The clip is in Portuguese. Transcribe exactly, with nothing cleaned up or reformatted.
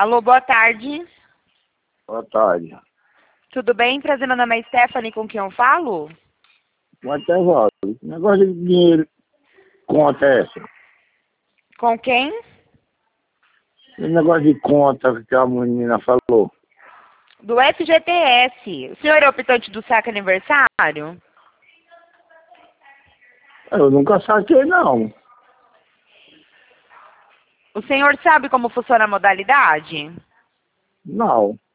Alô, boa tarde. Boa tarde. Tudo bem? Prazer, meu nome é Stephanie, com quem eu falo? Mas até volta. Negócio de dinheiro, conta é essa? Com quem? Esse negócio de conta que a menina falou. Do F G T S. O senhor é optante do saque aniversário? Eu nunca saquei, não. O senhor sabe como funciona a modalidade? Não.